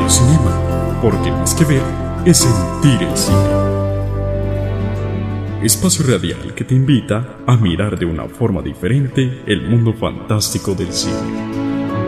Radio Cinema, porque más que ver es sentir el cine. Espacio radial que te invita a mirar de una forma diferente el mundo fantástico del cine.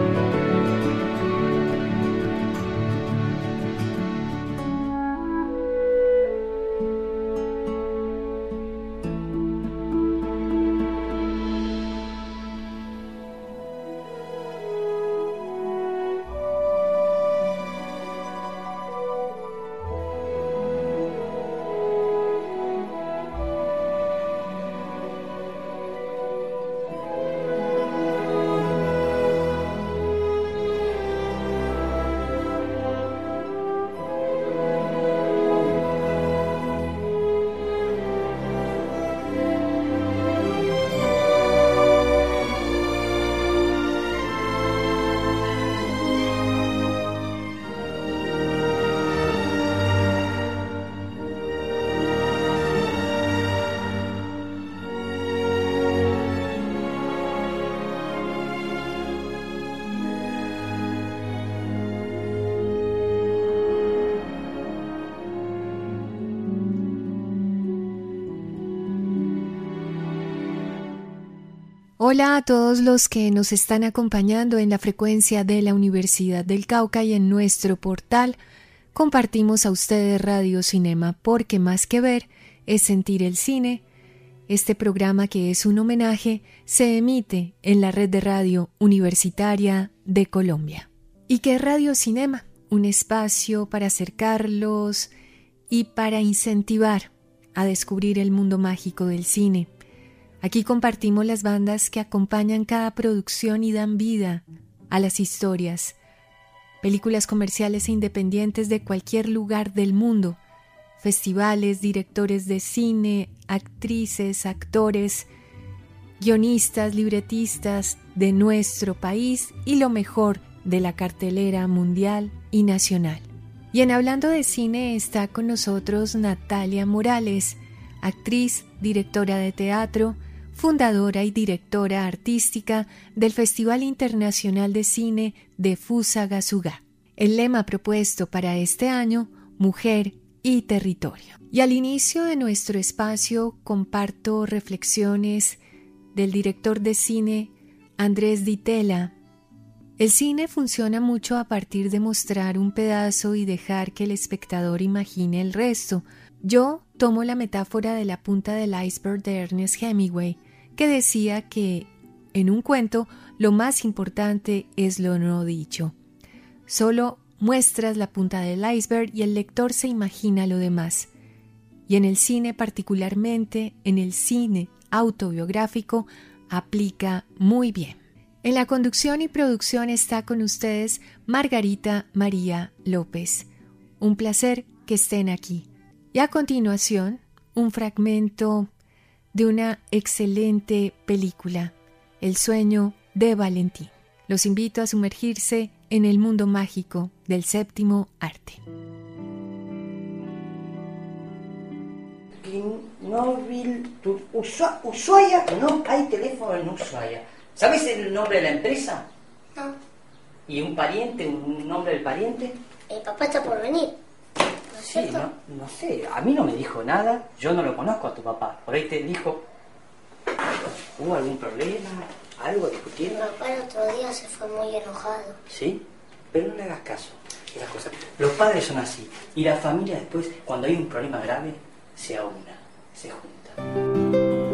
Hola a todos los que nos están acompañando en la frecuencia de la Universidad del Cauca y en nuestro portal. Compartimos a ustedes Radio Cinema porque más que ver es sentir el cine. Este programa, que es un homenaje, se emite en la red de radio universitaria de Colombia. ¿Y qué es Radio Cinema? Un espacio para acercarlos y para incentivar a descubrir el mundo mágico del cine. Aquí compartimos las bandas que acompañan cada producción y dan vida a las historias. Películas comerciales e independientes de cualquier lugar del mundo. Festivales, directores de cine, actrices, actores, guionistas, libretistas de nuestro país y lo mejor de la cartelera mundial y nacional. Y en Hablando de Cine está con nosotros Natalia Morales, actriz, directora de teatro, fundadora y directora artística del Festival Internacional de Cine de Fusagasugá. El lema propuesto para este año, Mujer y Territorio. Y al inicio de nuestro espacio comparto reflexiones del director de cine Andrés Di Tella. El cine funciona mucho a partir de mostrar un pedazo y dejar que el espectador imagine el resto. Yo tomo la metáfora de la punta del iceberg de Ernest Hemingway, que decía que en un cuento lo más importante es lo no dicho. Solo muestras la punta del iceberg y el lector se imagina lo demás. Y en el cine, particularmente en el cine autobiográfico, aplica muy bien. En la conducción y producción está con ustedes Margarita María López. Un placer que estén aquí. Y a continuación, un fragmento de una excelente película, El sueño de Valentín. Los invito a sumergirse en el mundo mágico del séptimo arte. Ushuaia, no hay teléfono en Ushuaia. ¿Sabes el nombre de la empresa? No. ¿Y un pariente, un nombre del pariente? El papá está por venir. ¿No es Sí, cierto? no sé, a mí no me dijo nada, yo no lo conozco a tu papá. Por ahí te dijo, ¿hubo algún problema? ¿Algo discutieron? Mi papá el otro día se fue muy enojado. Sí, pero no le hagas caso. Esas cosas. Los padres son así, y la familia después, cuando hay un problema grave, se aúna, se junta.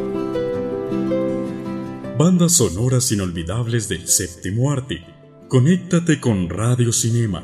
Bandas sonoras inolvidables del séptimo arte. Conéctate con Radio Cinema.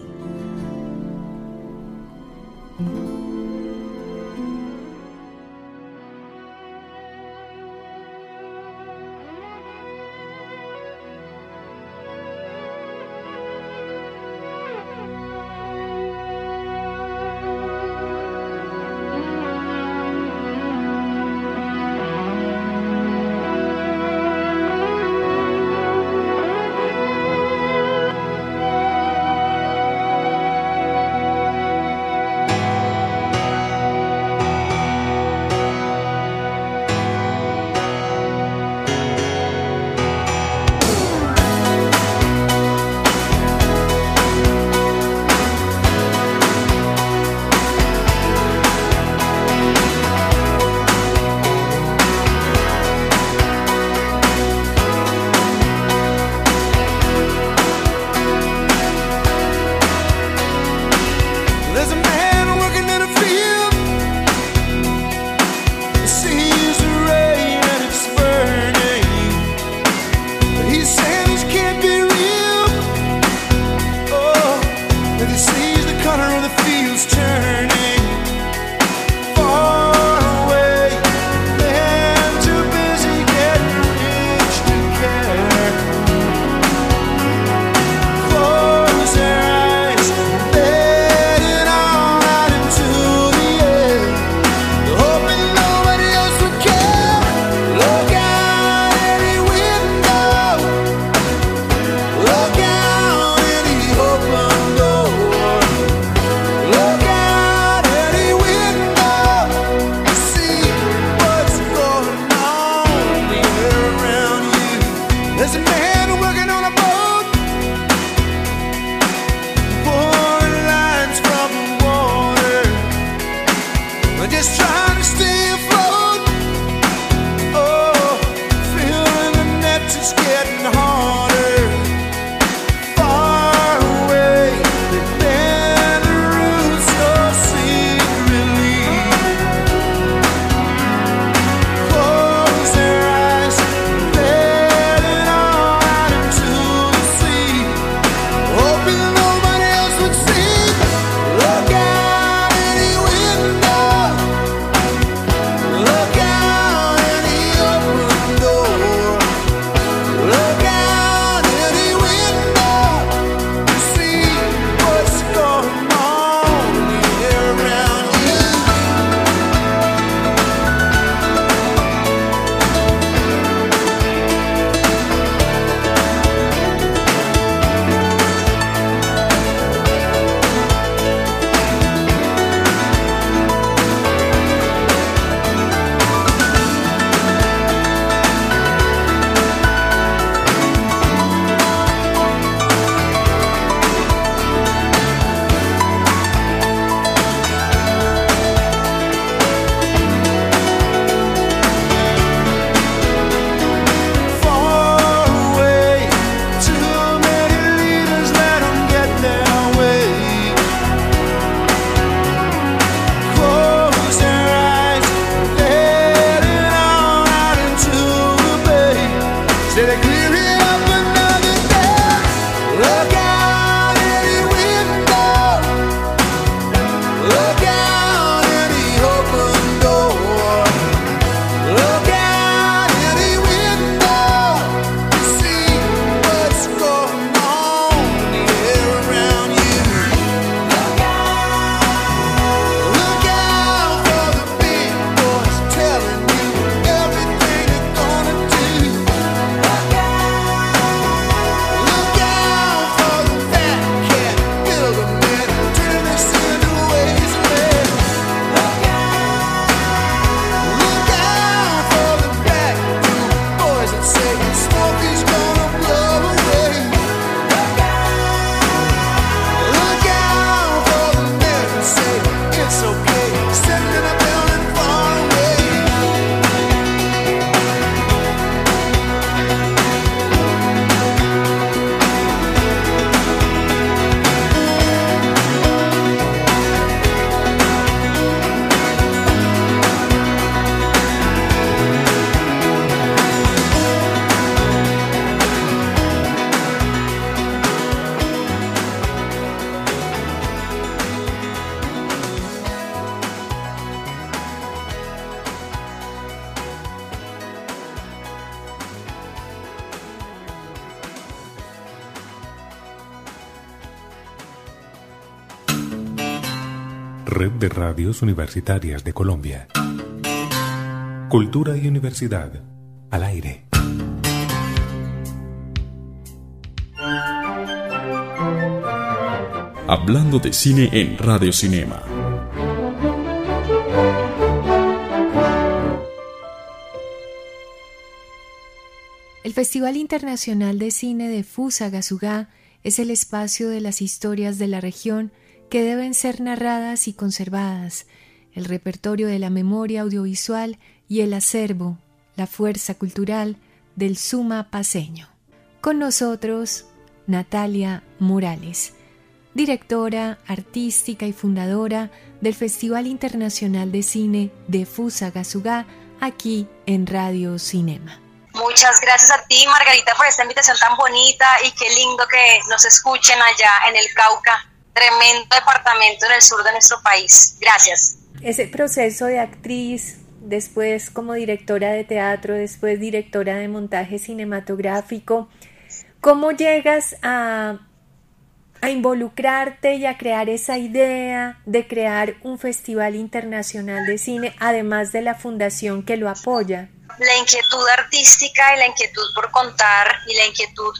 Red de Radios Universitarias de Colombia. Cultura y universidad al aire. Hablando de cine en Radio Cinema. El Festival Internacional de Cine de Fusagasugá es el espacio de las historias de la región que deben ser narradas y conservadas, el repertorio de la memoria audiovisual y el acervo, la fuerza cultural del Suma paceño. Con nosotros, Natalia Morales, directora artística y fundadora del Festival Internacional de Cine de Fusagasugá, aquí en Radio Cinema. Muchas gracias a ti, Margarita, por esta invitación tan bonita y qué lindo que nos escuchen allá en el Cauca. tremendo departamento en el sur de nuestro país. Gracias. Ese proceso de actriz, después como directora de teatro, después directora de montaje cinematográfico, ¿cómo llegas a involucrarte y a crear esa idea de crear un festival internacional de cine, además de la fundación que lo apoya? La inquietud artística y la inquietud por contar y la inquietud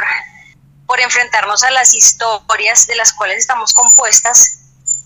por enfrentarnos a las historias de las cuales estamos compuestas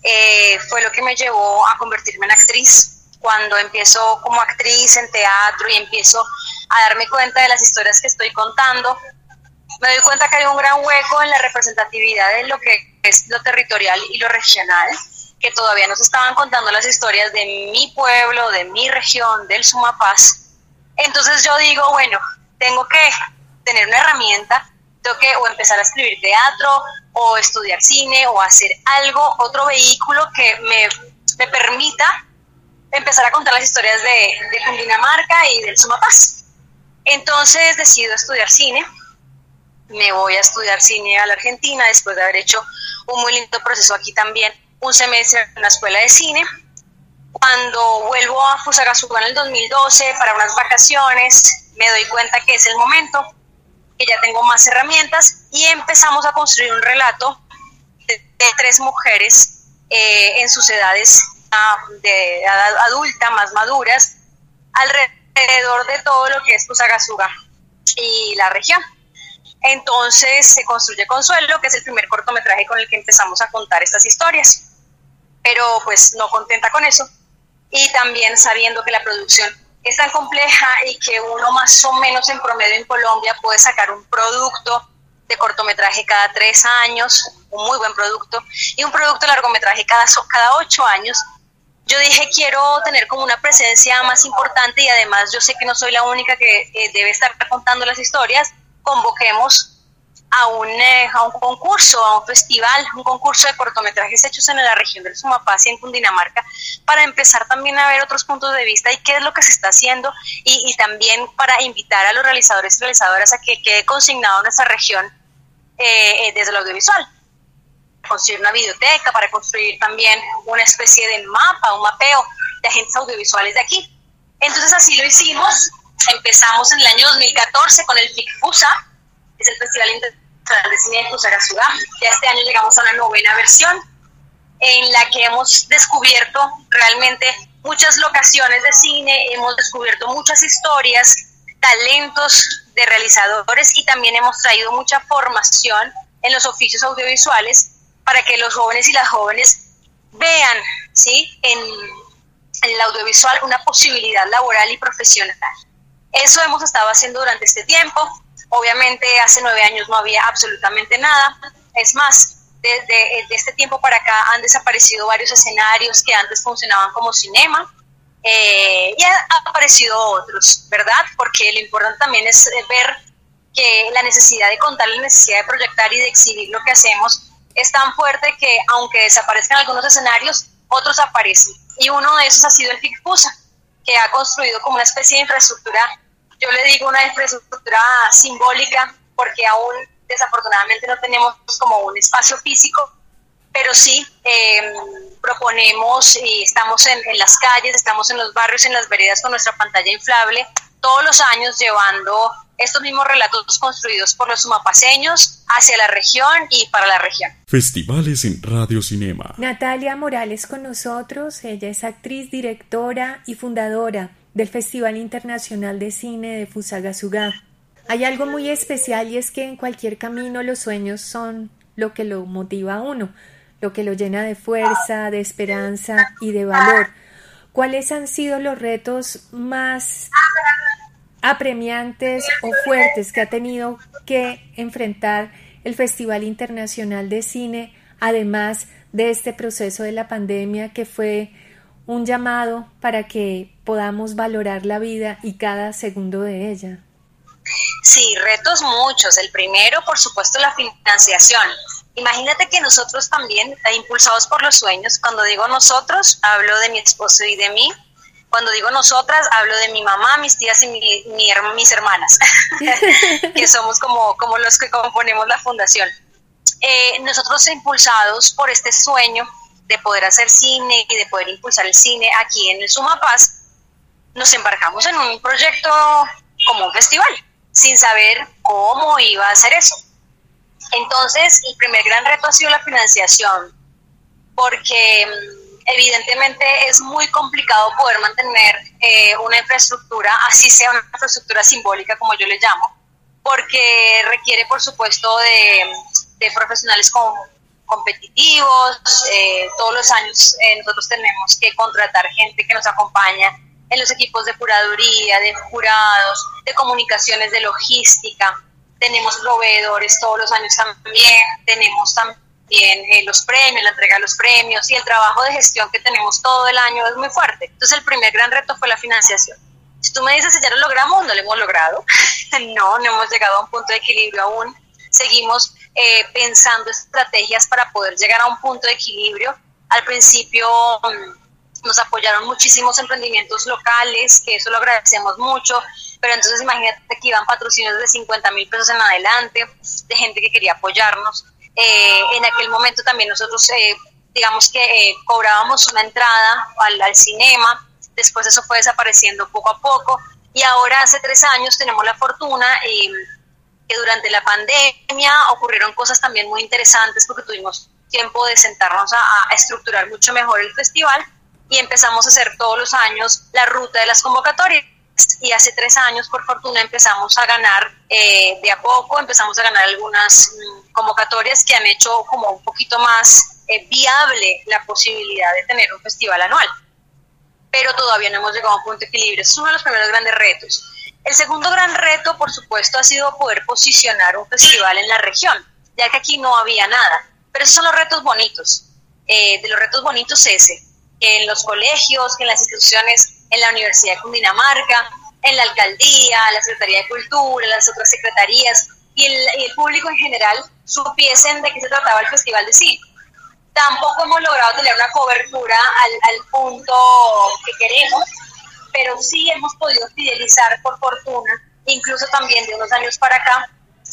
fue lo que me llevó a convertirme en actriz. Cuando empiezo como actriz en teatro y empiezo a darme cuenta de las historias que estoy contando, me doy cuenta que hay un gran hueco en la representatividad de lo que es lo territorial y lo regional, que todavía nos estaban contando las historias de mi pueblo, de mi región, del Sumapaz. Entonces yo digo, bueno, tengo que tener una herramienta, tengo que o empezar a escribir teatro, o estudiar cine, o hacer algo, otro vehículo que me permita empezar a contar las historias de Cundinamarca y del Sumapaz. Entonces decido estudiar cine. Me voy a estudiar cine a la Argentina después de haber hecho un muy lindo proceso aquí también, un semestre en una escuela de cine. Cuando vuelvo a Fusagasugá en el 2012 para unas vacaciones, me doy cuenta que es el momento, que ya tengo más herramientas y empezamos a construir un relato de 3 mujeres en sus edades de edad adulta, más maduras, alrededor de todo lo que es Fusagasugá y la región. Entonces se construye Consuelo, que es el primer cortometraje con el que empezamos a contar estas historias, pero pues no contenta con eso y también sabiendo que la producción es tan compleja y que uno más o menos en promedio en Colombia puede sacar un producto de cortometraje cada 3 años, un muy buen producto, y un producto de largometraje cada 8 años, yo dije quiero tener como una presencia más importante y además yo sé que no soy la única que debe estar contando las historias. Convoquemos a un concurso, a un festival, un concurso de cortometrajes hechos en la región del Sumapaz y en Cundinamarca, para empezar también a ver otros puntos de vista y qué es lo que se está haciendo y también para invitar a los realizadores y realizadoras a que quede consignado nuestra región desde lo audiovisual. Construir una videoteca, para construir también una especie de mapa, un mapeo de agentes audiovisuales de aquí. Entonces así lo hicimos. Empezamos en el año 2014 con el FICFUSA, que es el Festival Internacional de Cine de Fusagasugá. Ya este año llegamos a una 9ª versión, en la que hemos descubierto realmente muchas locaciones de cine, hemos descubierto muchas historias, talentos de realizadores y también hemos traído mucha formación en los oficios audiovisuales para que los jóvenes y las jóvenes vean, ¿sí?, en el audiovisual una posibilidad laboral y profesional. Eso hemos estado haciendo durante este tiempo. Obviamente hace 9 años no había absolutamente nada. Es más, desde este tiempo para acá han desaparecido varios escenarios que antes funcionaban como cinema y han aparecido otros, ¿verdad? Porque lo importante también es ver que la necesidad de contar, la necesidad de proyectar y de exhibir lo que hacemos es tan fuerte que aunque desaparezcan algunos escenarios, otros aparecen. Y uno de esos ha sido el FICFUSA, que ha construido como una especie de infraestructura, yo le digo una infraestructura simbólica, porque aún desafortunadamente no tenemos como un espacio físico, pero sí proponemos y estamos en las calles, estamos en los barrios, en las veredas con nuestra pantalla inflable, todos los años llevando estos mismos relatos construidos por los sumapaceños hacia la región y para la región. Festivales en Radio Cinema. Natalia Morales con nosotros. Ella es actriz, directora y fundadora del Festival Internacional de Cine de Fusagasugá. Hay algo muy especial y es que en cualquier camino los sueños son lo que lo motiva a uno, lo que lo llena de fuerza, de esperanza y de valor. ¿Cuáles han sido los retos más apremiantes o fuertes que ha tenido que enfrentar el Festival Internacional de Cine, además de este proceso de la pandemia que fue un llamado para que podamos valorar la vida y cada segundo de ella? Sí, retos muchos. El primero, por supuesto, la financiación. Imagínate que nosotros también, impulsados por los sueños, cuando digo nosotros, hablo de mi esposo y de mí. Cuando digo nosotras, hablo de mi mamá, mis tías y mis hermanas, que somos como los que componemos la fundación. nosotros, impulsados por este sueño de poder hacer cine y de poder impulsar el cine aquí en el Sumapaz, nos embarcamos en un proyecto como un festival, sin saber cómo iba a hacer eso. Entonces, el primer gran reto ha sido la financiación, porque evidentemente es muy complicado poder mantener una infraestructura, así sea una infraestructura simbólica, como yo le llamo, porque requiere, por supuesto, de profesionales competitivos. Todos los años nosotros tenemos que contratar gente que nos acompaña en los equipos de curaduría, de jurados, de comunicaciones, de logística. Tenemos proveedores todos los años también, tenemos también los premios, la entrega de los premios, y el trabajo de gestión que tenemos todo el año es muy fuerte. Entonces el primer gran reto fue la financiación. Si tú me dices si ya lo logramos, no lo hemos logrado. No hemos llegado a un punto de equilibrio aún. Seguimos pensando estrategias para poder llegar a un punto de equilibrio. Al principio nos apoyaron muchísimos emprendimientos locales, que eso lo agradecemos mucho, pero entonces imagínate que iban patrocinios de 50,000 pesos en adelante, de gente que quería apoyarnos. En aquel momento también nosotros, digamos que cobrábamos una entrada al cinema, después eso fue desapareciendo poco a poco, y ahora hace 3 años tenemos la fortuna que durante la pandemia ocurrieron cosas también muy interesantes, porque tuvimos tiempo de sentarnos a estructurar mucho mejor el festival, y empezamos a hacer todos los años la ruta de las convocatorias. Y hace 3 años, por fortuna, empezamos a ganar de a poco, empezamos a ganar algunas convocatorias que han hecho como un poquito más viable la posibilidad de tener un festival anual. Pero todavía no hemos llegado a un punto de equilibrio. Ese es uno de los primeros grandes retos. El segundo gran reto, por supuesto, ha sido poder posicionar un festival en la región, ya que aquí no había nada. Pero esos son los retos bonitos. De los retos bonitos ese, en los colegios, en las instituciones, en la Universidad de Cundinamarca, en la Alcaldía, la Secretaría de Cultura, las otras secretarías y el público en general supiesen de qué se trataba el Festival de Cine. Tampoco hemos logrado tener una cobertura al punto que queremos, pero sí hemos podido fidelizar, por fortuna, incluso también de unos años para acá,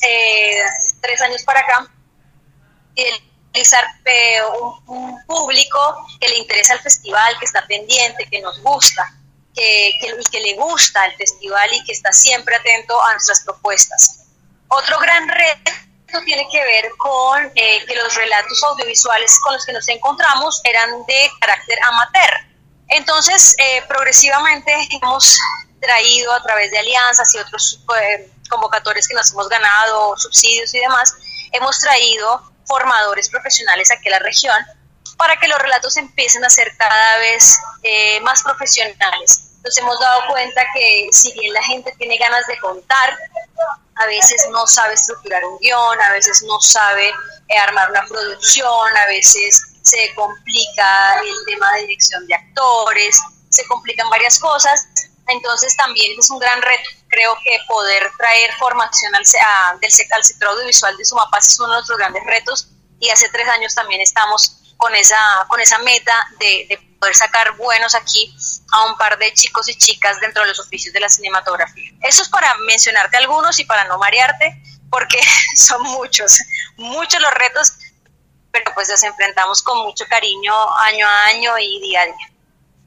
3 años para acá, fidelizar un público que le interesa el festival, que está pendiente, que nos gusta, que le gusta el festival y que está siempre atento a nuestras propuestas. Otro gran reto tiene que ver con que los relatos audiovisuales con los que nos encontramos eran de carácter amateur. Entonces, progresivamente hemos traído a través de alianzas y otros convocatorios que nos hemos ganado, subsidios y demás, hemos traído formadores profesionales aquí a la región para que los relatos empiecen a ser cada vez más profesionales. Nos hemos dado cuenta que si bien la gente tiene ganas de contar, a veces no sabe estructurar un guión, a veces no sabe armar una producción, a veces se complica el tema de dirección de actores, se complican varias cosas. Entonces también es un gran reto. Creo que poder traer formación al sector audiovisual de Sumapaz es uno de nuestros grandes retos, y hace 3 años también estamos con esa meta de poder sacar buenos aquí a un par de chicos y chicas dentro de los oficios de la cinematografía. Eso es para mencionarte algunos y para no marearte, porque son muchos los retos, pero pues los enfrentamos con mucho cariño año a año y día a día.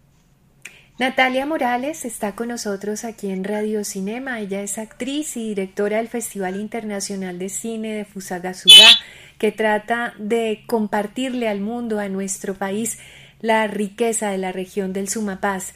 Natalia Morales está con nosotros aquí en Radio Cinema. Ella es actriz y directora del Festival Internacional de Cine de Fusagasugá, que trata de compartirle al mundo, a nuestro país, la riqueza de la región del Sumapaz.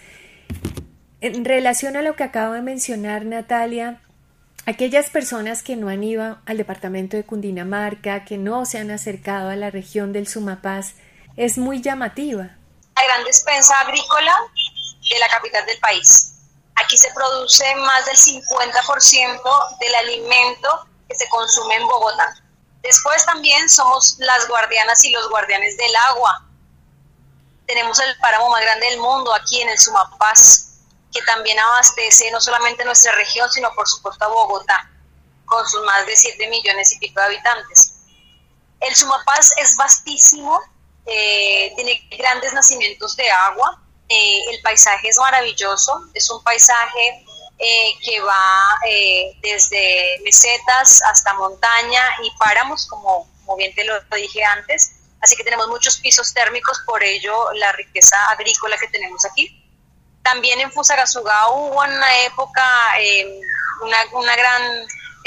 En relación a lo que acabo de mencionar, Natalia, aquellas personas que no han ido al departamento de Cundinamarca, que no se han acercado a la región del Sumapaz, es muy llamativa. La gran despensa agrícola de la capital del país. Aquí se produce más del 50% del alimento que se consume en Bogotá. Después también somos las guardianas y los guardianes del agua. Tenemos el páramo más grande del mundo aquí en el Sumapaz, que también abastece no solamente nuestra región, sino por supuesto a Bogotá, con sus más de 7 millones y pico de habitantes. El Sumapaz es vastísimo, tiene grandes nacimientos de agua, el paisaje es maravilloso, es un paisaje que va desde mesetas hasta montaña y páramos, como como bien te lo dije antes, así que tenemos muchos pisos térmicos, por ello la riqueza agrícola que tenemos aquí. También en Fusagasugá hubo en una época una gran,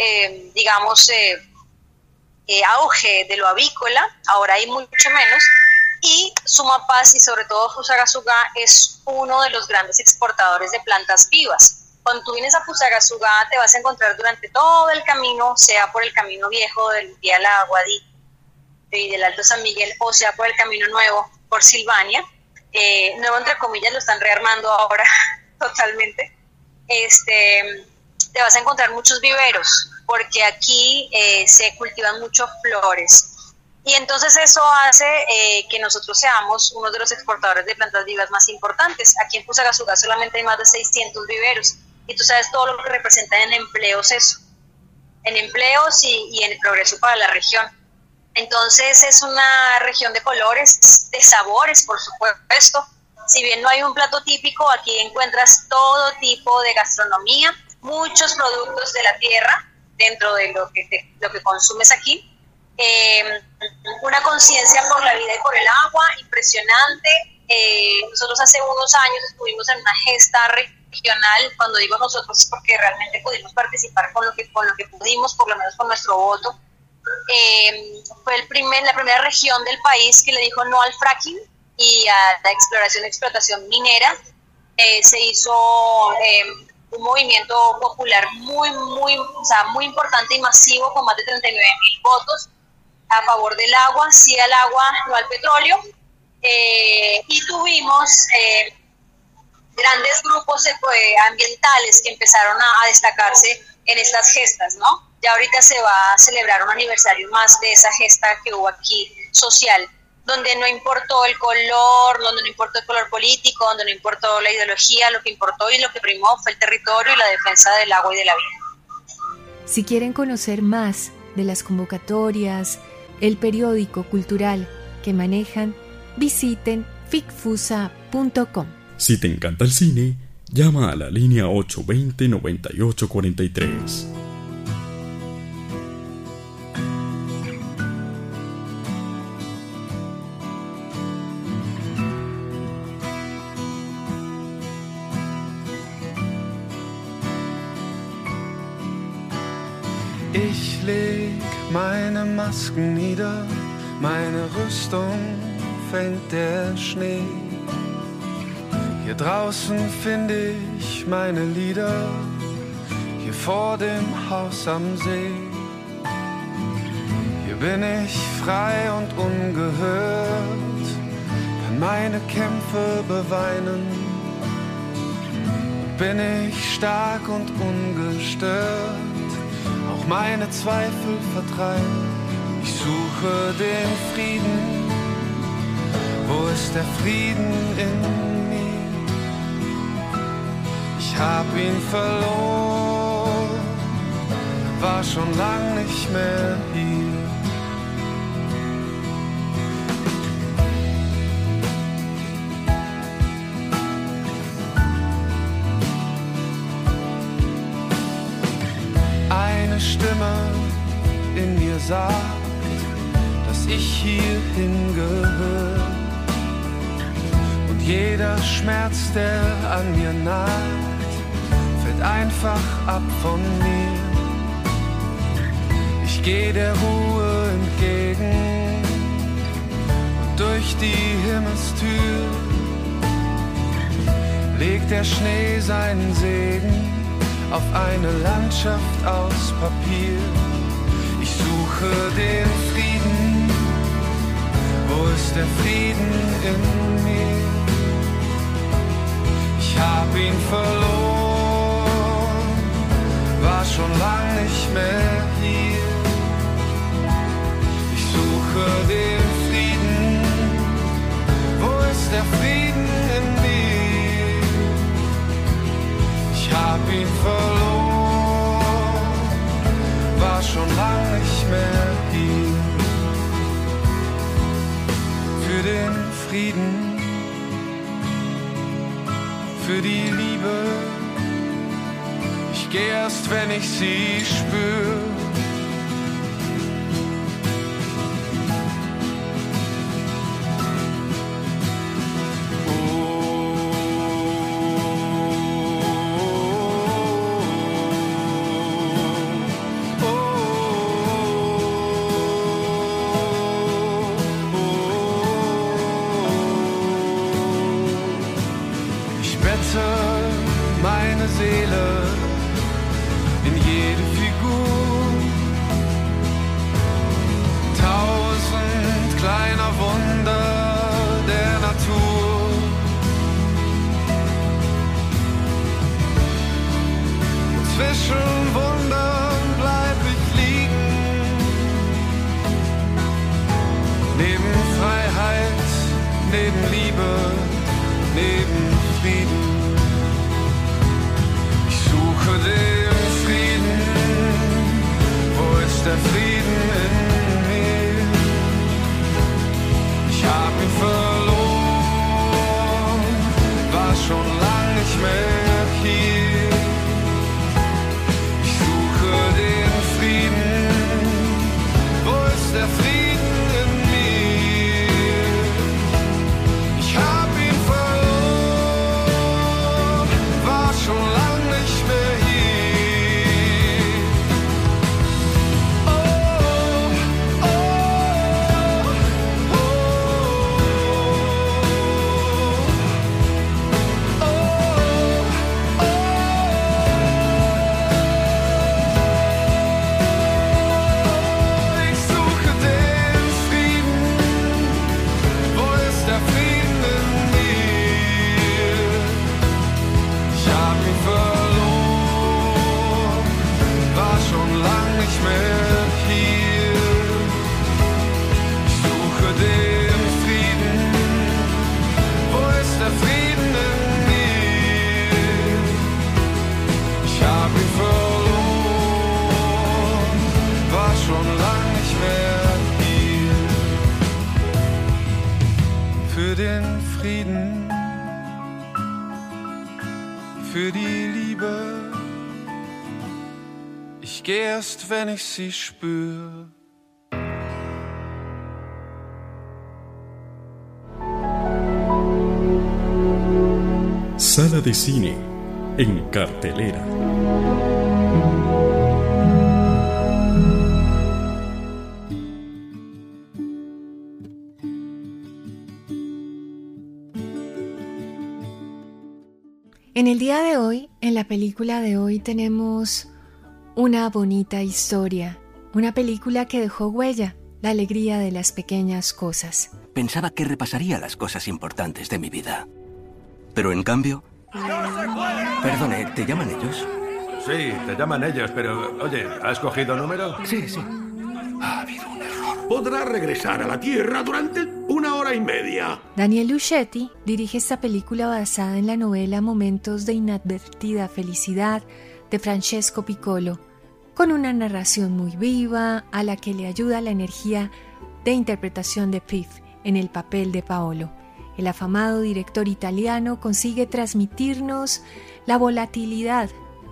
auge de lo avícola, ahora hay mucho menos, y Sumapaz y sobre todo Fusagasugá es uno de los grandes exportadores de plantas vivas. Cuando tú vienes a Fusagasugá te vas a encontrar durante todo el camino, sea por el camino viejo del Vía La Aguadí y del Alto San Miguel, o sea por el camino nuevo, por Silvania, nuevo entre comillas, lo están rearmando ahora totalmente, te vas a encontrar muchos viveros, porque aquí se cultivan mucho flores. Y entonces eso hace que nosotros seamos uno de los exportadores de plantas vivas más importantes. Aquí en Fusagasugá solamente hay más de 600 viveros. Y tú sabes todo lo que representa en empleos eso. En empleos y en el progreso para la región. Entonces es una región de colores, de sabores, por supuesto. Si bien no hay un plato típico, aquí encuentras todo tipo de gastronomía, muchos productos de la tierra dentro de lo que consumes aquí. Una conciencia por la vida y por el agua impresionante. Nosotros hace unos años estuvimos en una gesta regional. Cuando digo nosotros es porque realmente pudimos participar con lo que pudimos, por lo menos con nuestro voto. Fue la primera región del país que le dijo no al fracking y a la exploración y explotación minera. Se hizo un movimiento popular muy importante y masivo, con más de 39,000 votos a favor del agua, sí al agua, no al petróleo, y tuvimos grandes grupos ambientales que empezaron a destacarse en estas gestas, ¿no? Ya ahorita se va a celebrar un aniversario más de esa gesta que hubo aquí social, donde no importó el color, donde no importó el color político, donde no importó la ideología, lo que importó y lo que primó fue el territorio y la defensa del agua y de la vida. Si quieren conocer más de las convocatorias, el periódico cultural que manejan, visiten ficfusa.com. Si te encanta el cine, llama a la línea 820-9843. Ich leg meine Masken nieder, meine Rüstung fängt der Schnee. Hier draußen finde ich meine Lieder, hier vor dem Haus am See. Hier bin ich frei und ungehört, kann meine Kämpfe beweinen. Bin ich stark und ungestört, auch meine Zweifel vertreiben. Ich suche den Frieden, wo ist der Frieden in mir? Ich hab ihn verloren, war schon lang nicht mehr hier. Eine Stimme in mir sagt, dass ich hierhin gehöre. Und jeder Schmerz, der an mir nagt, fällt einfach ab von mir. Ich geh der Ruhe entgegen und durch die Himmelstür legt der Schnee seinen Segen auf eine Landschaft aus Papier. Ich suche den Frieden, wo ist der Frieden in mir? Ich hab ihn verloren, war schon lang nicht mehr hier. Ich suche den Frieden, wo ist der Frieden in mir? Ich hab ihn verloren, war schon lang nicht mehr hier. Für den Frieden, für die Liebe, ich geh erst, wenn ich sie spür. eine Seele in jede Figur. 1000 kleiner Wunder der Natur. Zwischen Wundern bleib ich liegen, neben Freiheit, neben Liebe, neben Frieden. Ich suche den Frieden, wo ist der Frieden in mir? Ich hab ihn verloren, war schon lang nicht mehr hier. Ich suche den Frieden, wo ist der Frieden in mir? Ich hab ihn verloren, war schon lang nicht mehr hier. Oh, oh, oh, oh, ich suche den Frieden, wo ist der Frieden in mir? Ich hab ihn verloren, war schon lang nicht mehr hier. Ich suche den Frieden, wo ist der Frieden in mir? Ich hab ihn verloren, war schon lang nicht mehr hier. Für den Frieden, für die Liebe, ich geh erst, wenn ich sie spür. Sala de cine en cartelera. En el día de hoy, en la película de hoy, tenemos una bonita historia, una película que dejó huella, la alegría de las pequeñas cosas. Pensaba que repasaría las cosas importantes de mi vida. Pero en cambio... Perdone, ¿te llaman ellos? Sí, te llaman ellos, pero... Oye, ¿has cogido número? Sí, sí. Ha habido un error. Podrá regresar a la Tierra durante 1 hora y media. Daniel Luchetti dirige esta película basada en la novela Momentos de inadvertida felicidad de Francesco Piccolo, con una narración muy viva a la que le ayuda la energía de interpretación de Piff en el papel de Paolo. El afamado director italiano consigue transmitirnos la volatilidad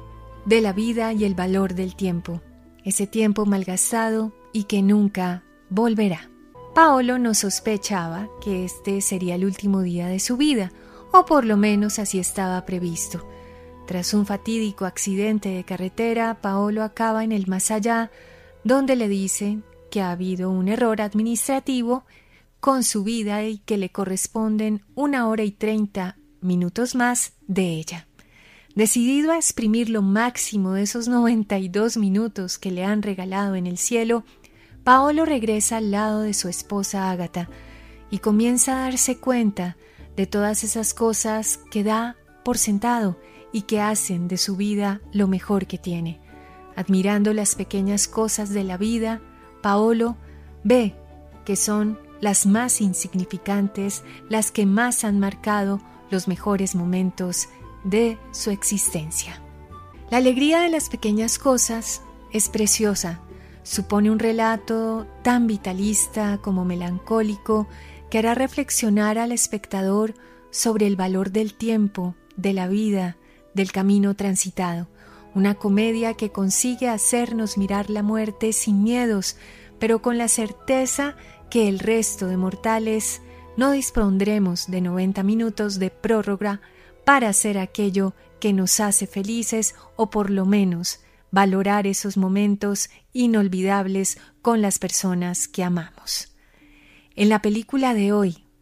de la vida y el valor del tiempo, ese tiempo malgastado y que nunca volverá. Paolo no sospechaba que este sería el último día de su vida, o por lo menos así estaba previsto. Tras un fatídico accidente de carretera, Paolo acaba en el más allá, donde le dicen que ha habido un error administrativo con su vida y que le corresponden 1 hora y 30 minutos más de ella. Decidido a exprimir lo máximo de esos 92 minutos que le han regalado en el cielo, Paolo regresa al lado de su esposa Ágata y comienza a darse cuenta de todas esas cosas que da por sentado y que hacen de su vida lo mejor que tiene. Admirando las pequeñas cosas de la vida, Paolo ve que son las más insignificantes, las que más han marcado los mejores momentos de su existencia. La alegría de las pequeñas cosas es preciosa. Supone un relato tan vitalista como melancólico que hará reflexionar al espectador sobre el valor del tiempo, de la vida, del camino transitado. Una comedia que consigue hacernos mirar la muerte sin miedos, pero con la certeza que el resto de mortales no dispondremos de 90 minutos de prórroga para hacer aquello que nos hace felices o por lo menos valorar esos momentos inolvidables con las personas que amamos. En la película de hoy,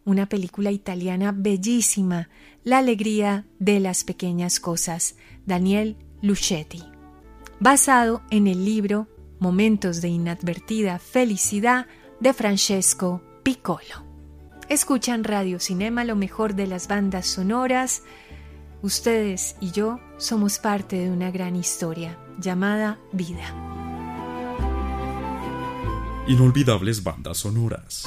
una película italiana bellísima, La alegría de las pequeñas cosas, Daniel Luchetti, basado en el libro Momentos de inadvertida felicidad de Francesco Piccolo. Escuchan Radio Cinema, lo mejor de las bandas sonoras. Ustedes y yo somos parte de una gran historia llamada vida. Inolvidables bandas sonoras.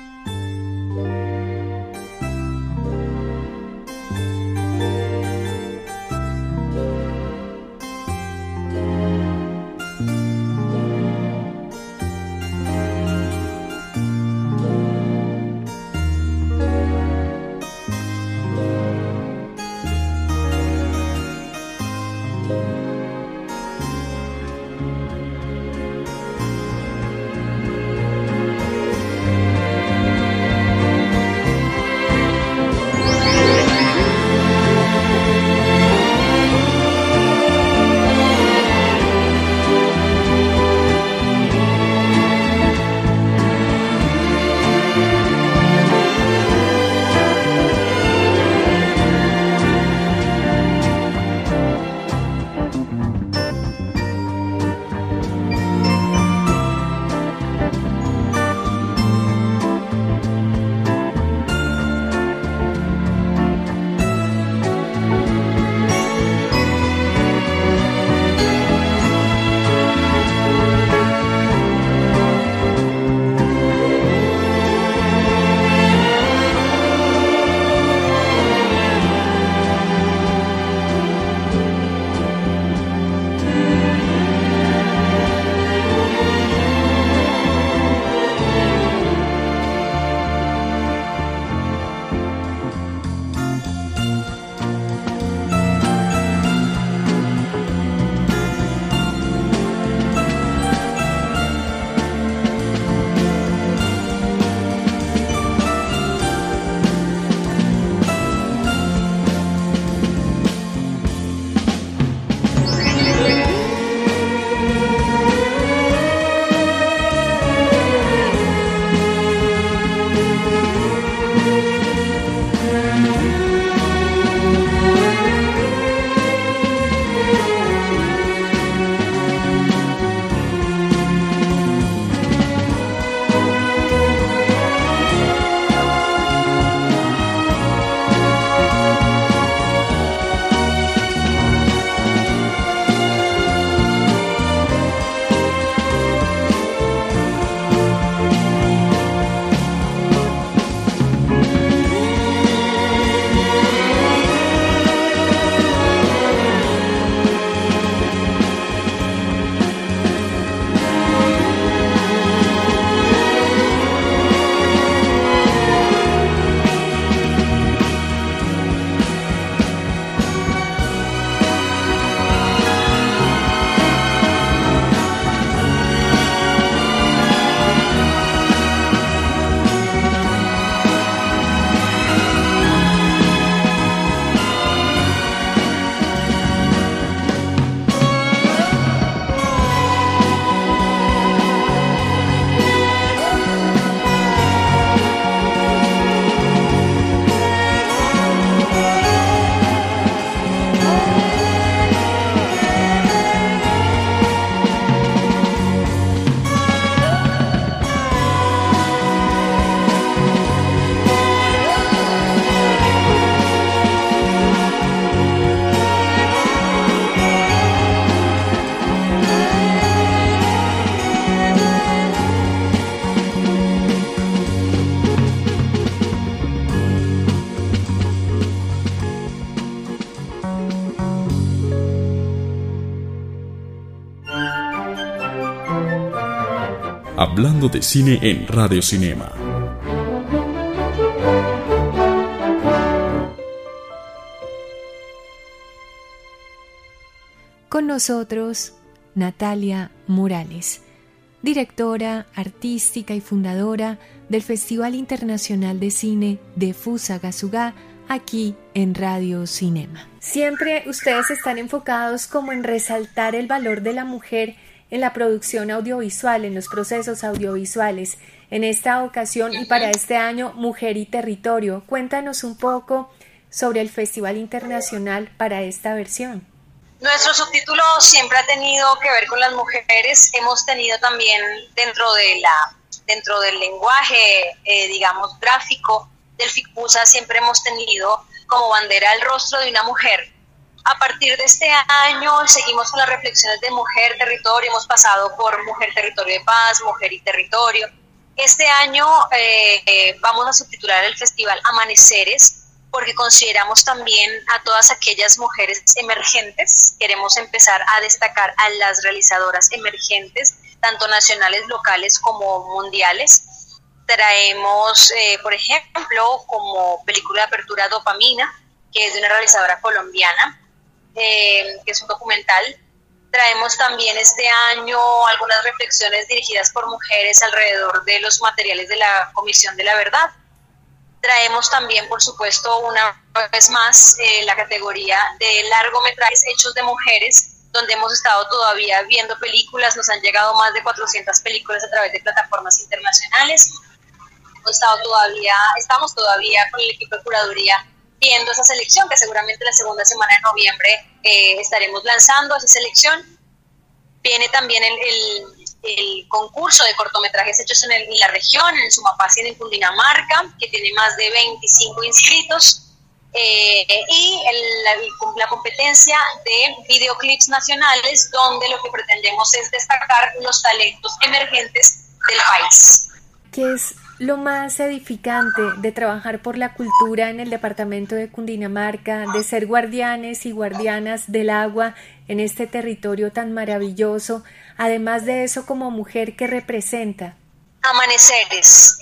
Hablando de cine en Radio Cinema. Con nosotros, Natalia Morales, directora artística y fundadora del Festival Internacional de Cine de Fusagasugá, aquí en Radio Cinema. Siempre ustedes están enfocados como en resaltar el valor de la mujer en la producción audiovisual, en los procesos audiovisuales. En esta ocasión y para este año, Mujer y Territorio. Cuéntanos un poco sobre el Festival Internacional para esta versión. Nuestro subtítulo siempre ha tenido que ver con las mujeres. Hemos tenido también dentro del lenguaje, digamos, gráfico del FICPUSA, siempre hemos tenido como bandera el rostro de una mujer. A partir de este año seguimos con las reflexiones de Mujer, Territorio. Hemos pasado por Mujer, Territorio de Paz, Mujer y Territorio. Este año vamos a subtitular el festival Amaneceres, porque consideramos también a todas aquellas mujeres emergentes. Queremos empezar a destacar a las realizadoras emergentes, tanto nacionales, locales como mundiales. Traemos, por ejemplo, como película de apertura Dopamina, que es de una realizadora colombiana, que es un documental. Traemos también este año algunas reflexiones dirigidas por mujeres alrededor de los materiales de la Comisión de la Verdad. Traemos también, por supuesto, una vez más la categoría de largometrajes hechos de mujeres, donde hemos estado todavía viendo películas. Nos han llegado más de 400 películas a través de plataformas internacionales. Estamos todavía con el equipo de curaduría viendo esa selección, que seguramente la segunda semana de noviembre estaremos lanzando esa selección. Viene también el concurso de cortometrajes hechos en la región, en Sumapaz y en Cundinamarca, que tiene más de 25 inscritos, y la competencia de videoclips nacionales, donde lo que pretendemos es destacar los talentos emergentes del país. ¿Qué es lo más edificante de trabajar por la cultura en el departamento de Cundinamarca, de ser guardianes y guardianas del agua en este territorio tan maravilloso? Además de eso, como mujer, ¿qué representa? Amaneceres.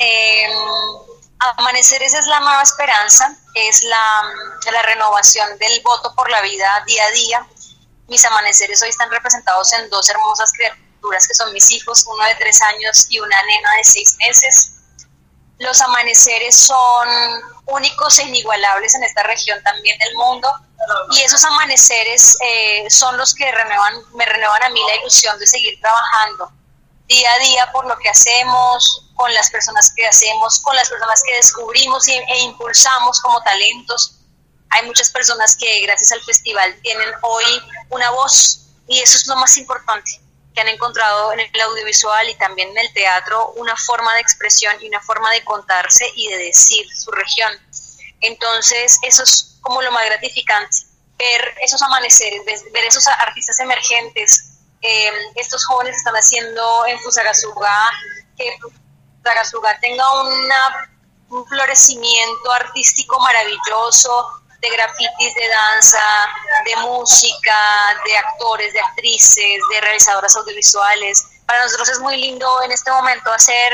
Amaneceres es la nueva esperanza, es la renovación del voto por la vida día a día. Mis amaneceres hoy están representados en dos hermosas criaturas que son mis hijos, uno de 3 años y una nena de 6 meses. Los amaneceres son únicos e inigualables en esta región también del mundo, y esos amaneceres son los que me renuevan a mí la ilusión de seguir trabajando día a día por lo que hacemos, con las personas que hacemos, con las personas que descubrimos e impulsamos como talentos. Hay muchas personas que gracias al festival tienen hoy una voz, y eso es lo más importante, que han encontrado en el audiovisual y también en el teatro una forma de expresión y una forma de contarse y de decir su región. Entonces eso es como lo más gratificante, ver esos amaneceres, ver esos artistas emergentes. Estos jóvenes están haciendo en Fusagasugá que Fusagasugá tenga un florecimiento artístico maravilloso, de grafitis, de danza, de música, de actores, de actrices, de realizadoras audiovisuales. Para nosotros es muy lindo en este momento hacer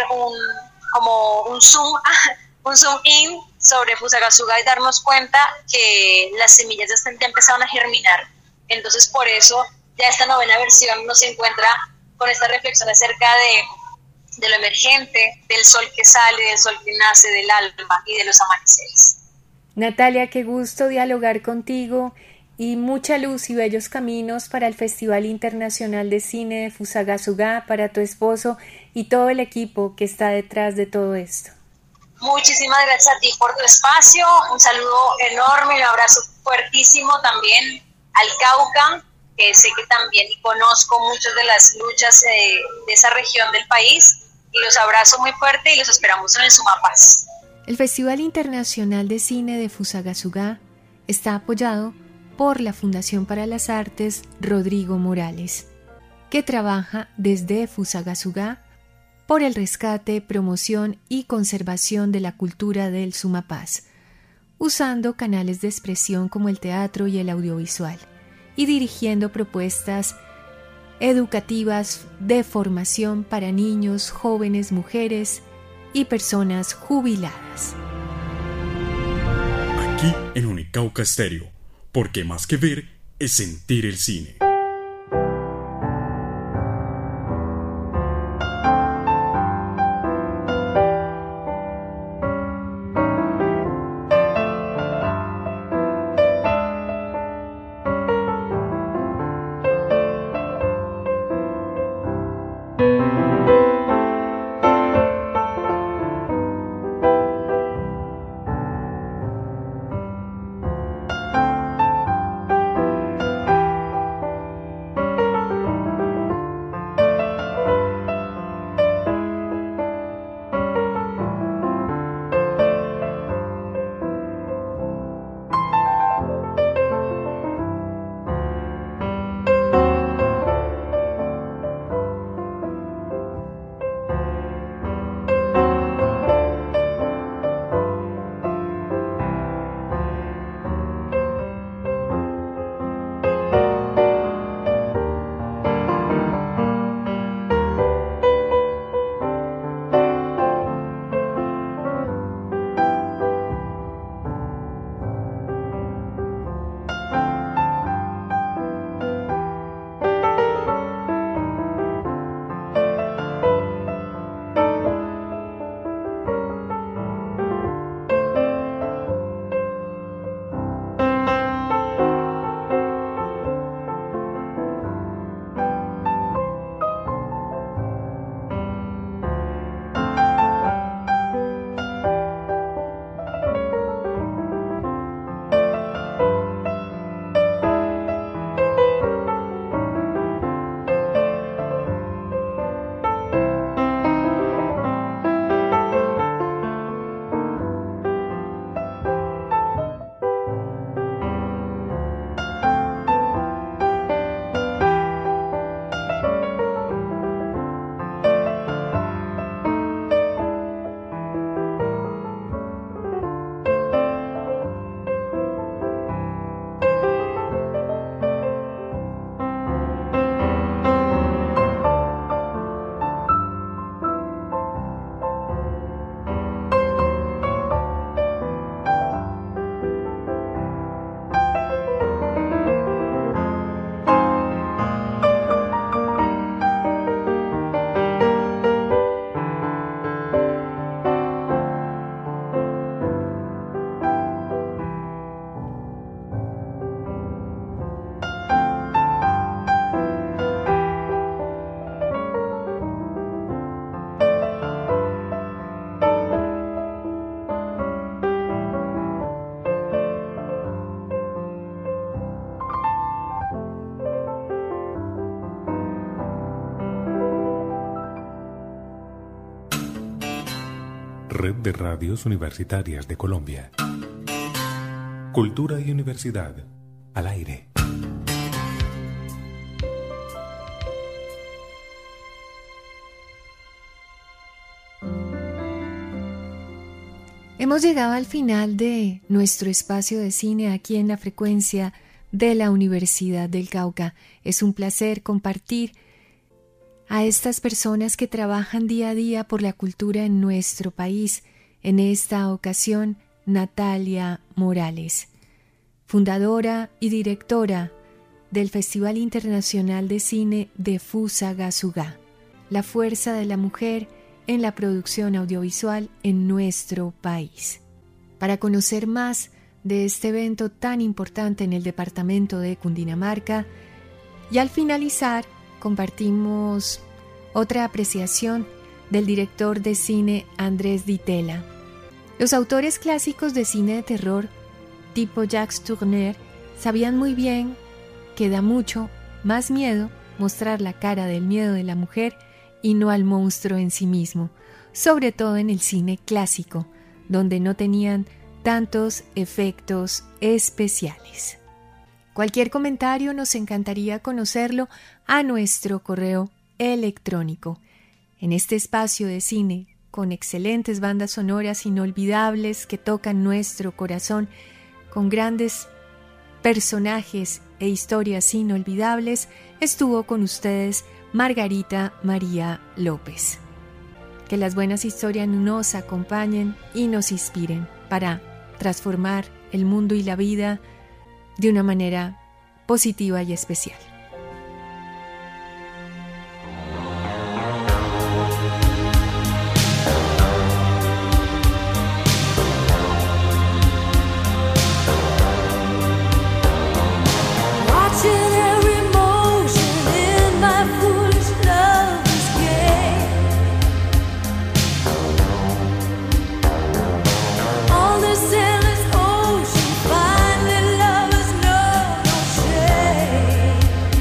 un zoom in sobre Fusagasugá y darnos cuenta que las semillas ya empezaron a germinar. Entonces, por eso ya esta novena versión nos encuentra con esta reflexión acerca de lo emergente, del sol que sale, del sol que nace, del alma y de los amaneceres. Natalia, qué gusto dialogar contigo, y mucha luz y bellos caminos para el Festival Internacional de Cine de Fusagasugá, para tu esposo y todo el equipo que está detrás de todo esto. Muchísimas gracias a ti por tu espacio, un saludo enorme, un abrazo fuertísimo también al Cauca, que sé que también conozco muchas de las luchas de esa región del país, y los abrazo muy fuerte y los esperamos en el Sumapaz. El Festival Internacional de Cine de Fusagasugá está apoyado por la Fundación para las Artes Rodrigo Morales, que trabaja desde Fusagasugá por el rescate, promoción y conservación de la cultura del Sumapaz, usando canales de expresión como el teatro y el audiovisual, y dirigiendo propuestas educativas de formación para niños, jóvenes, mujeres y personas jubiladas. Aquí en Unicauca Estéreo, porque más que ver es sentir el cine. de Radios Universitarias de Colombia. Cultura y universidad al aire. Hemos llegado al final de nuestro espacio de cine aquí en la frecuencia de la Universidad del Cauca. Es un placer compartir a estas personas que trabajan día a día por la cultura en nuestro país. En esta ocasión, Natalia Morales, fundadora y directora del Festival Internacional de Cine de Fusagasugá, la fuerza de la mujer en la producción audiovisual en nuestro país. Para conocer más de este evento tan importante en el departamento de Cundinamarca, y al finalizar compartimos otra apreciación del director de cine Andrés Ditela. Los autores clásicos de cine de terror tipo Jacques Tourneur sabían muy bien que da mucho más miedo mostrar la cara del miedo de la mujer y no al monstruo en sí mismo, sobre todo en el cine clásico, donde no tenían tantos efectos especiales. Cualquier comentario nos encantaría conocerlo a nuestro correo electrónico. En este espacio de cine, con excelentes bandas sonoras inolvidables que tocan nuestro corazón, con grandes personajes e historias inolvidables, estuvo con ustedes Margarita María López. Que las buenas historias nos acompañen y nos inspiren para transformar el mundo y la vida de una manera positiva y especial. Ocean, finally lovers know no shame.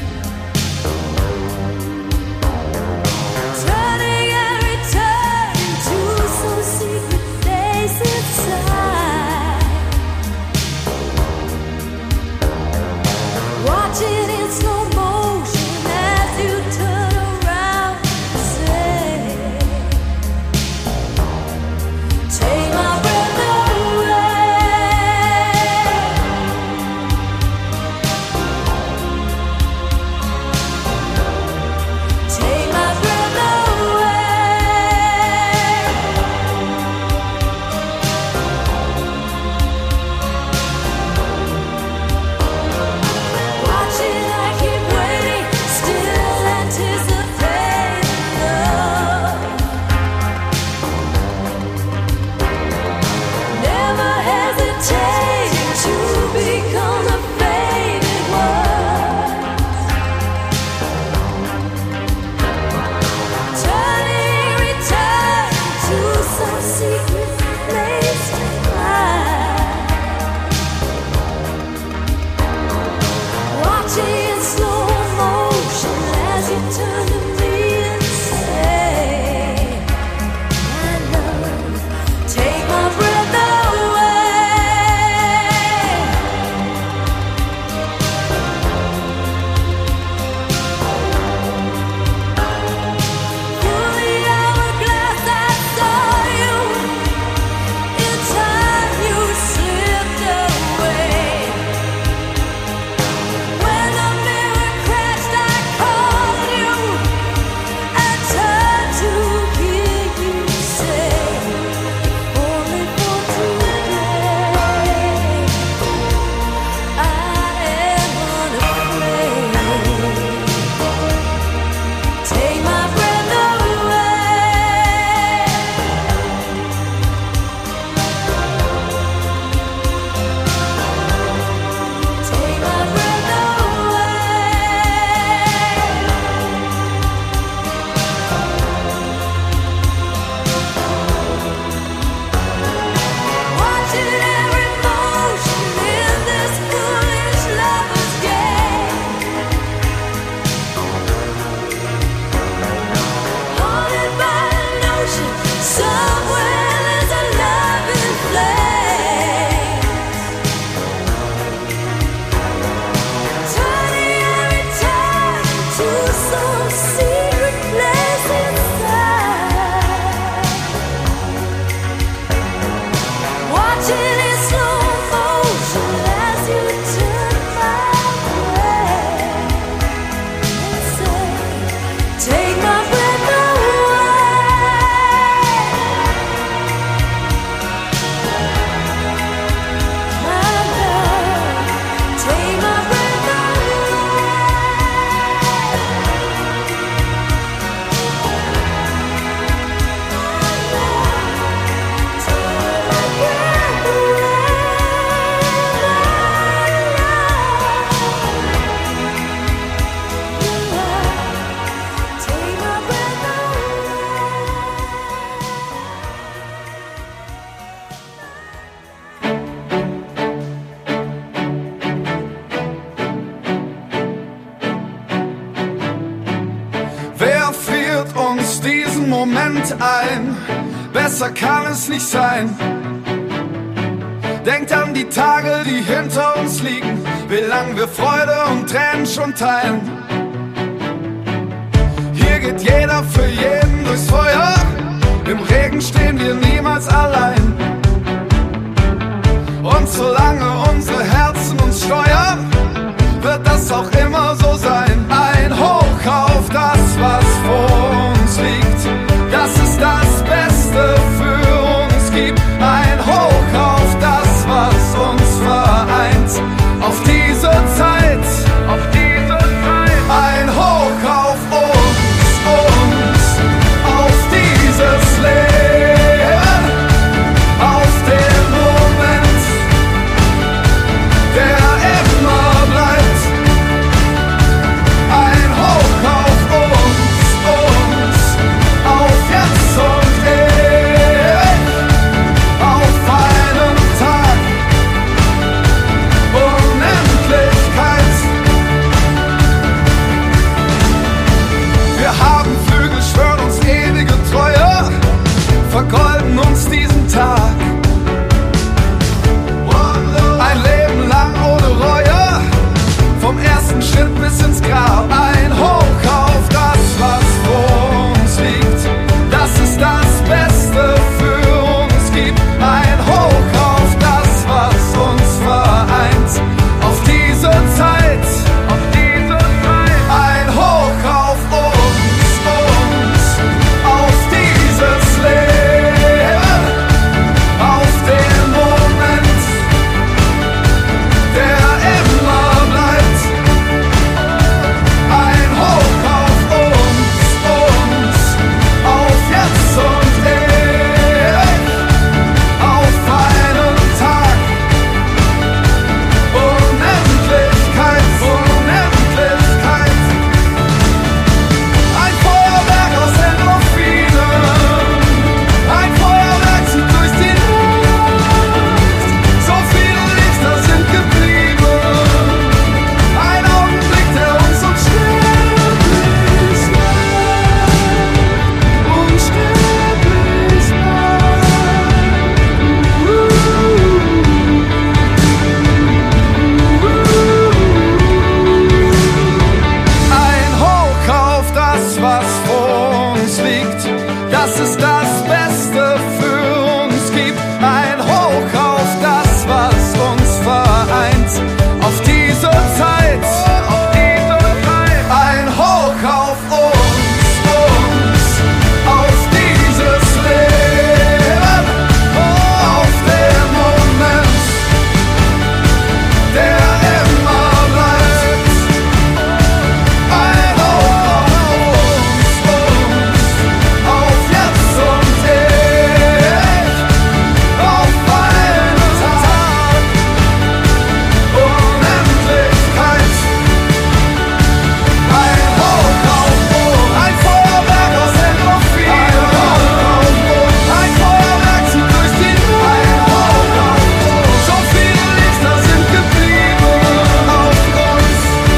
Moment ein, besser kann es nicht sein. Denkt an die Tage, die hinter uns liegen, wie lang wir Freude und Tränen schon teilen. Hier geht jeder für jeden durchs Feuer, im Regen stehen wir niemals allein. Und solange unsere Herzen uns steuern, wird das auch immer so sein. Ein Hoch auf das, was vor uns liegt, das ist das Beste für uns gibt. Ein Hoch auf das, was uns vereint, auf diese Zeit, auf diese Zeit. Ein Hoch auf uns, auf dieses Leben, auf den Moment, der immer bleibt. Ein Hoch auf uns, auf jetzt und ewig, auf einen Tag, Unendlichkeit. Wir haben Flügel, schwören uns ewige Treue, vergolden uns diesen Tag. Ein Leben lang ohne Reue, vom ersten Schritt bis ins Grab. Ein Hoch auf das, was vor uns liegt, das ist das Beste für uns gibt. Ein Hoch auf das, was uns vereint, auf diese Zeit, auf diese Zeit. Ein Hoch auf uns, auf dieses Leben, auf den Moment, der immer bleibt. Ein Hoch auf uns, auf jetzt und ewig, auf einen Tag, Unendlichkeit, Unendlichkeit. Ein Feuerwerk aus Endorphinen, ein Feuerwerk zieht durch die Luft. So viele Lichter sind geblieben, ein Augenblick, der uns unsterblich macht, unsterblich macht. Ein Hoch auf das, was vor uns liegt, das ist das Beste für uns gibt. Ein Hoch auf das, was uns vereint, auf diese Zeit, auf diese Zeit. Ein Hoch auf uns, auf dieses Leben, auf den Moment, der immer bleibt. Ein Hoch auf uns, auf jetzt und ewig, auf einen Tag, Unendlichkeit. Ein Hoch auf uns, ein Feuerwerk aus Endorphinen, ein Feuerwerk zieht durch die Luft. So viele Lichter sind geblieben auf uns.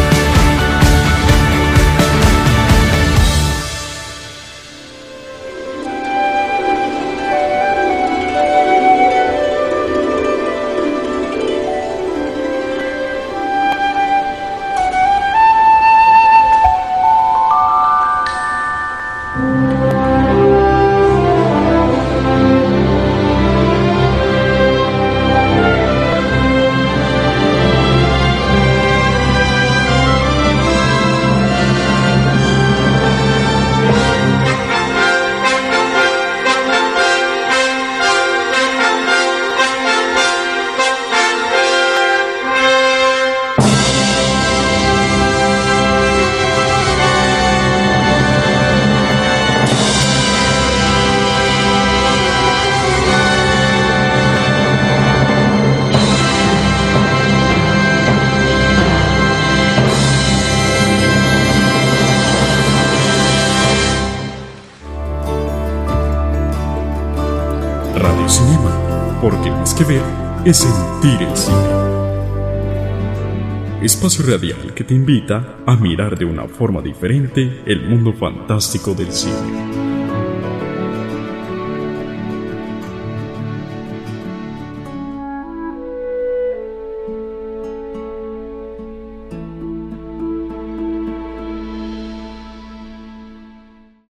Radio Cinema, porque más que ver es sentir el cine. Espacio radial que te invita a mirar de una forma diferente el mundo fantástico del cine.